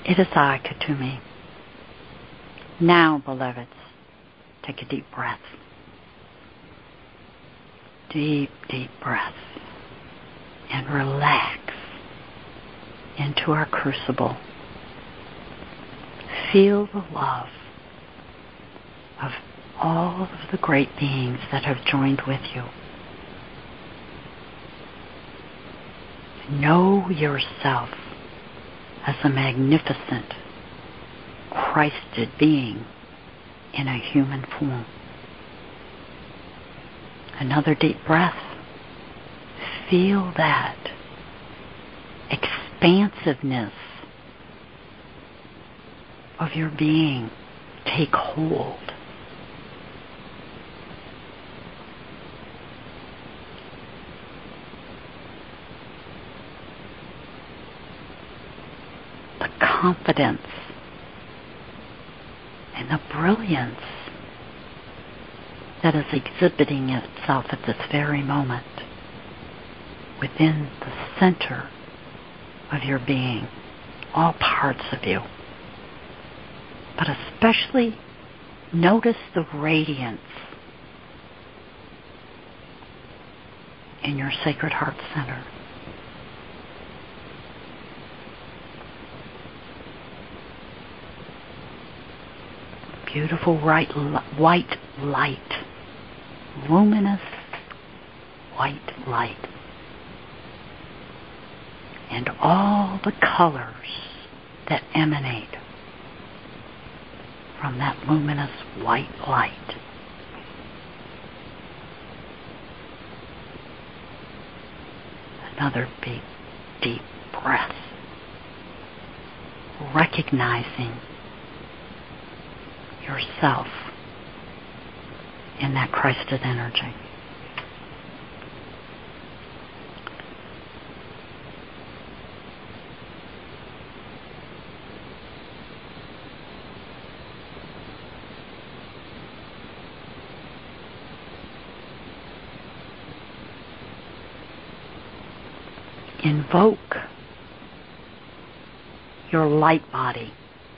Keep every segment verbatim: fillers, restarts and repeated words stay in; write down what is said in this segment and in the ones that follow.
It is I, Kuthumi. Now, beloveds, take a deep breath. Deep, deep breath. And relax into our crucible. Feel the love of all of the great beings that have joined with you. Know yourself as a magnificent, Christed being in a human form. Another deep breath. Feel that expansiveness of your being take hold. The confidence and the brilliance that is exhibiting itself at this very moment within the center of your being, all parts of you. But especially notice the radiance in your Sacred Heart Center. Beautiful white, white light, luminous white light, and all the colors that emanate from that luminous white light. Another big, deep breath, recognizing yourself in that Christed energy. Invoke your light body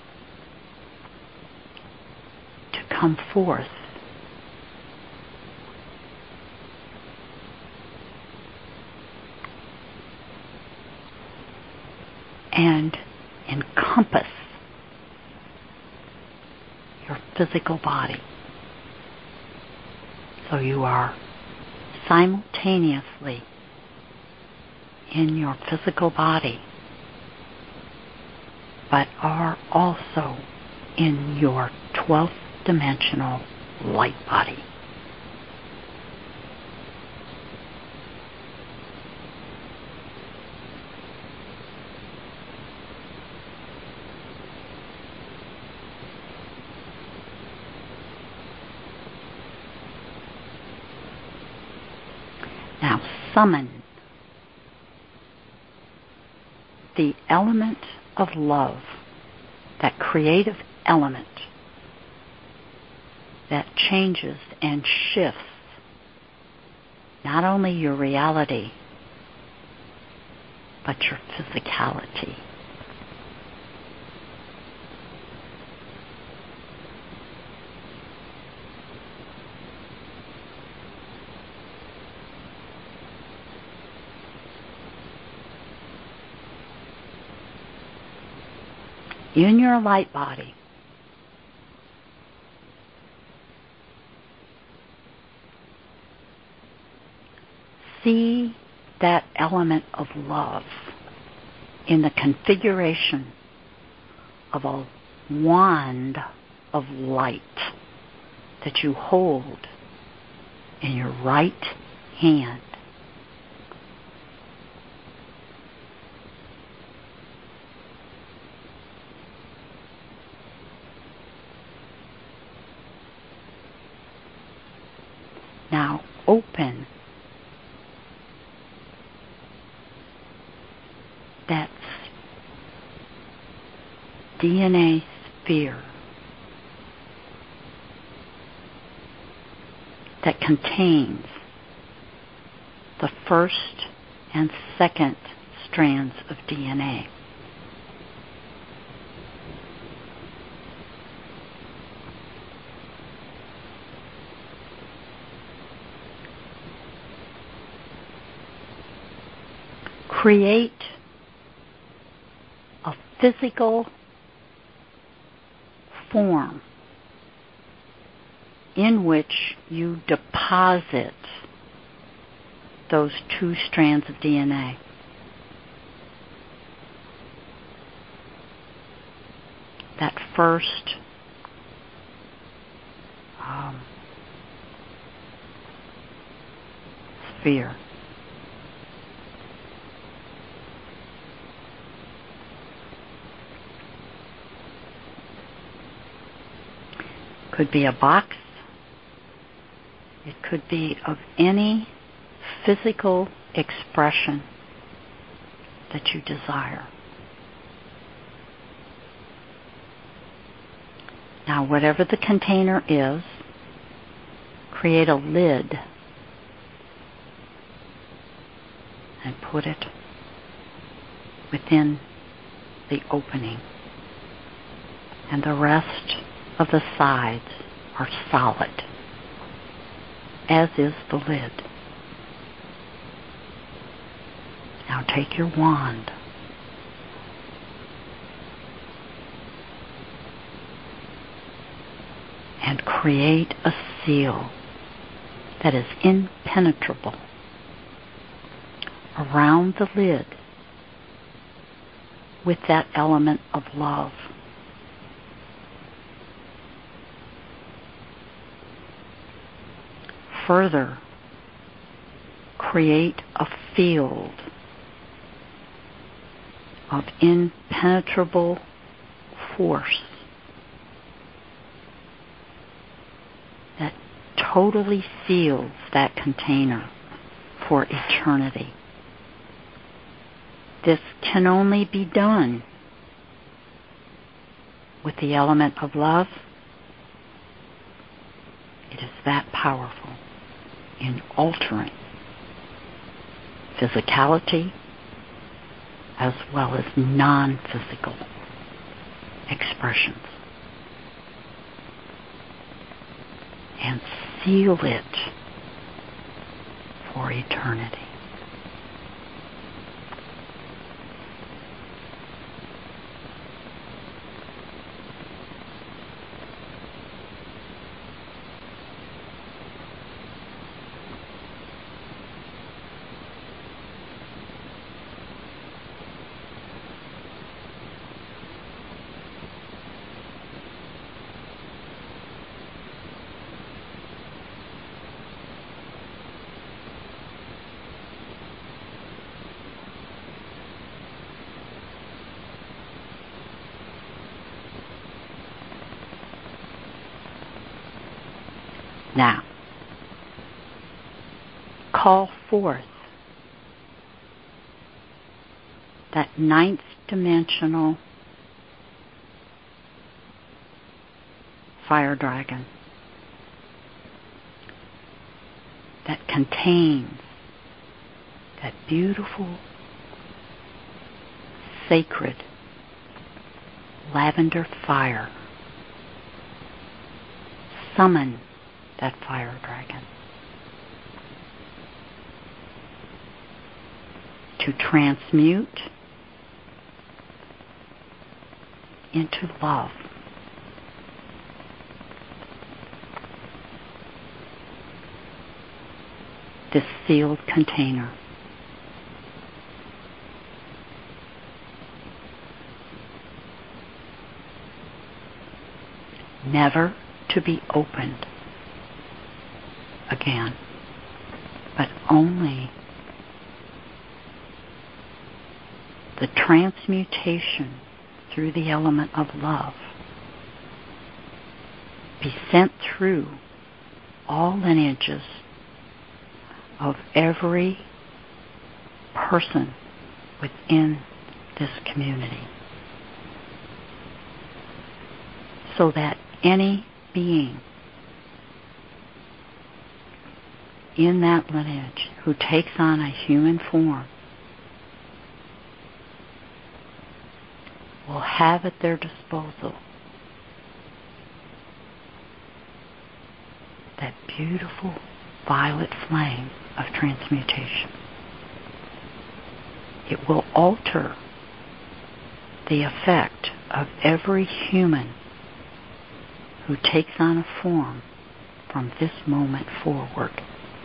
to come forth and encompass your physical body. So you are simultaneously in your physical body, but are also in your twelfth dimensional light body. Now summon the element of love, that creative element that changes and shifts not only your reality, but your physicality. In your light body, see that element of love in the configuration of a wand of light that you hold in your right hand. Now open that D N A sphere that contains the first and second strands of D N A. create a physical form in which you deposit those two strands of D N A. That first um, sphere. Could be a box. It could be of any physical expression that you desire. Now, whatever the container is, create a lid and put it within the opening. And the rest of the sides are solid, as is the lid. Now take your wand and create a seal that is impenetrable around the lid with that element of love. Further, create a field of impenetrable force that totally seals that container for eternity. This can only be done with the element of love. It is that powerful in altering physicality as well as non-physical expressions. And seal it for eternity. Now, call forth that ninth dimensional fire dragon that contains that beautiful, sacred lavender fire. Summon that fire dragon to transmute into love this sealed container. Never to be opened again, but only the transmutation through the element of love be sent through all lineages of every person within this community, so that any being in that lineage who takes on a human form will have at their disposal that beautiful violet flame of transmutation. It will alter the effect of every human who takes on a form from this moment forward.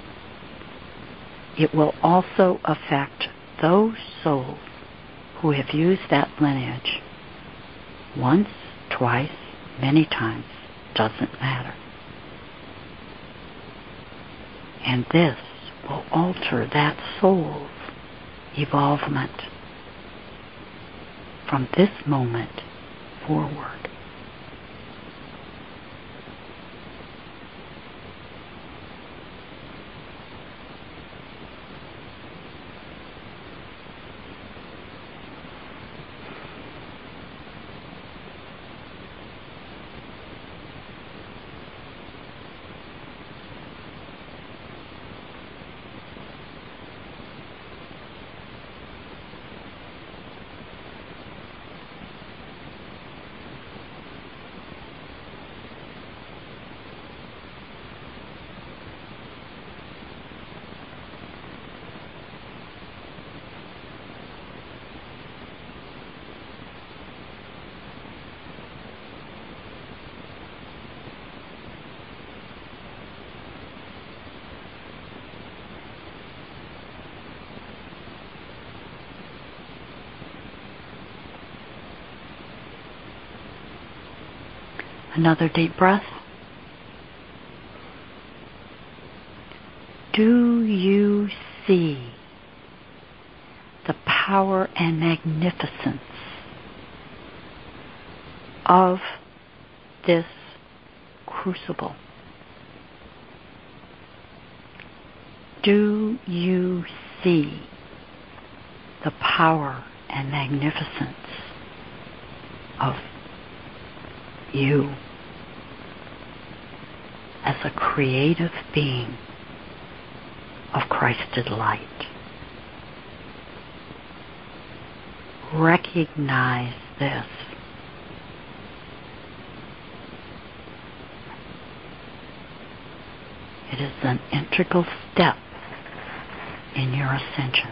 It will also affect those souls who have used that lineage once, twice, many times, doesn't matter. And this will alter that soul's evolvement from this moment forward. Another deep breath. Do you see the power and magnificence of this crucible? Do you see the power and magnificence of you as a creative being of Christed light? Recognize this. It is an integral step in your ascension.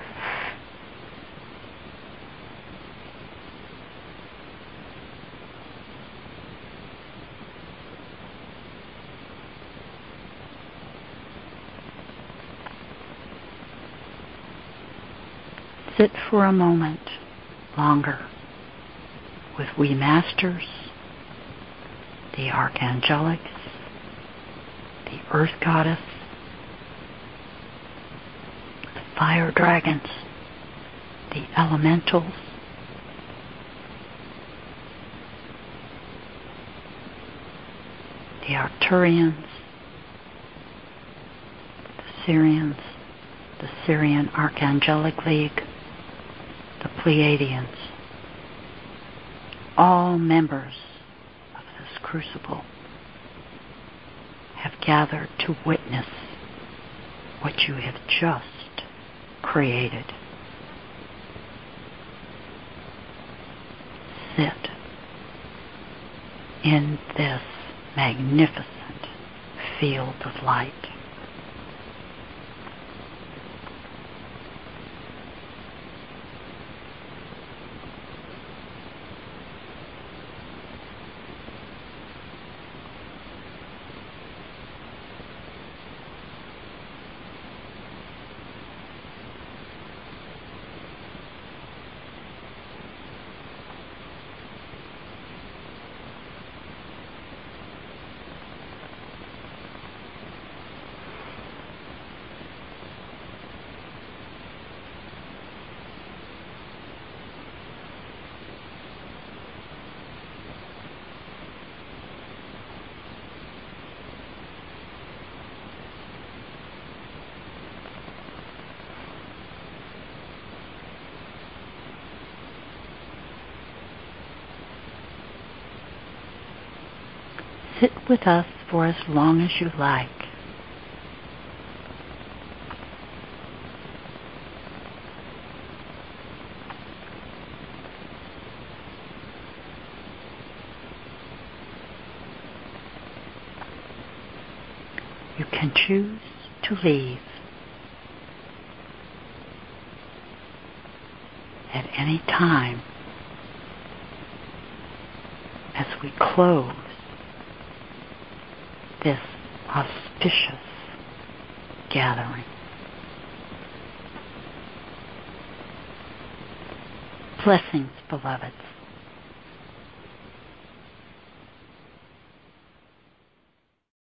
Sit for a moment longer with we masters, the archangelics, the earth goddess, the fire dragons, the elementals, the Arcturians, the Syrians, the Syrian Archangelic League, the Pleiadians, all members of this crucible have gathered to witness what you have just created. Sit in this magnificent field of light. Sit with us for as long as you like. You can choose to leave. at any time as we close this auspicious gathering. Blessings, beloveds.